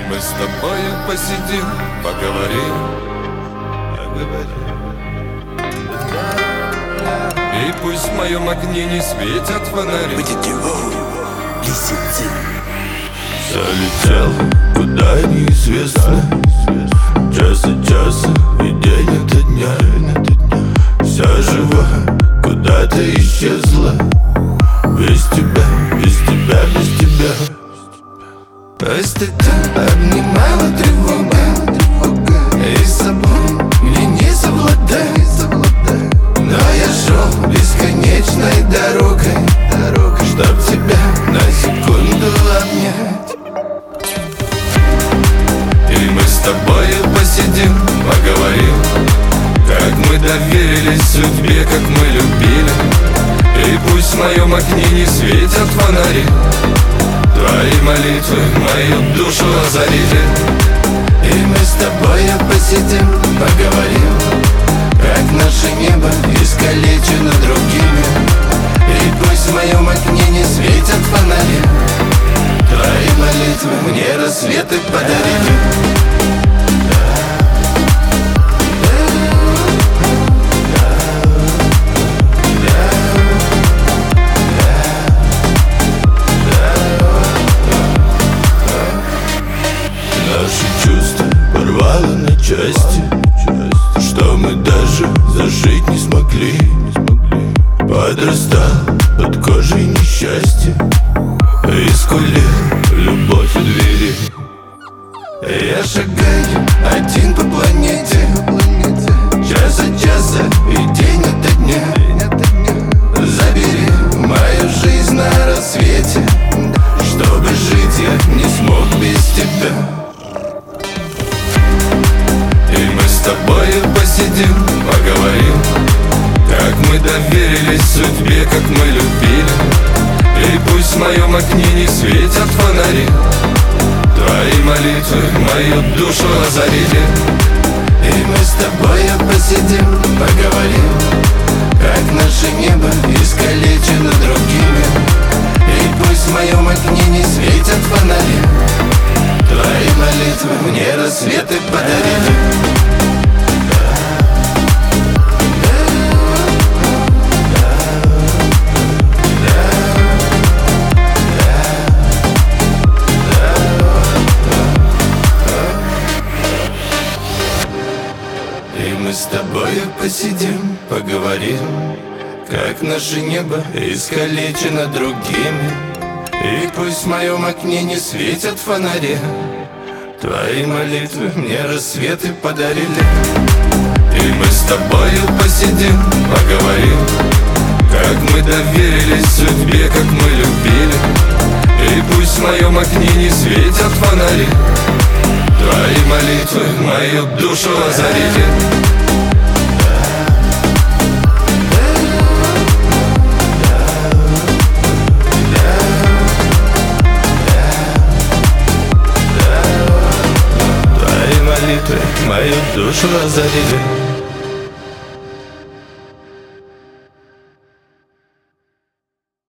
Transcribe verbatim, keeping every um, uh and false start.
Мы с тобою посидим, поговорим, поговорим. И пусть в моем окне не светят фонари. Залетел куда неизвестно, час от часа и день ото дня. Вся жива куда-то исчезла. Без тебя, без тебя, без тебя. Постепенно обнимала тревога, и с собой мне не совладать. Но я шел бесконечной дорогой, чтоб тебя на секунду обнять. И мы с тобою посидим, поговорим, как мы доверились судьбе, как мы любили. И пусть в моем окне не светят фонари, твои молитвы мою душу озарили. И мы с тобою посидим, поговорим, как наше небо искалечено другими. И пусть в моем окне не светят фонари, твои молитвы мне рассветы подарили. Наши чувства порвало на части, что мы даже зажить не смогли. Подрастал под кожей несчастье и скулил любовь у двери. Я шагаю один по планете, час от часа и день ото дня. Забери мою жизнь на рассвете, чтобы жить я не смог без тебя. И мы с тобою посидим, поговорим, как мы доверились судьбе, как мы любили. И пусть в моем окне не светят фонари, твои молитвы мою душу озарили. И мы с тобою посидим, поговорим, как наше небо искалечено другими. И пусть в моем окне не светят фонари, твои молитвы мне рассветы подарили. И мы с тобою посидим, поговорим, как наше небо искалечено другими. И пусть в моем окне не светят фонари, твои молитвы мне рассветы подарили. И мы с тобою посидим, поговорим, как мы доверились судьбе, как мы любили. И пусть в моем окне не светят фонари, твои молитвы мою душу озарили. Твои молитвы мою душу озарили.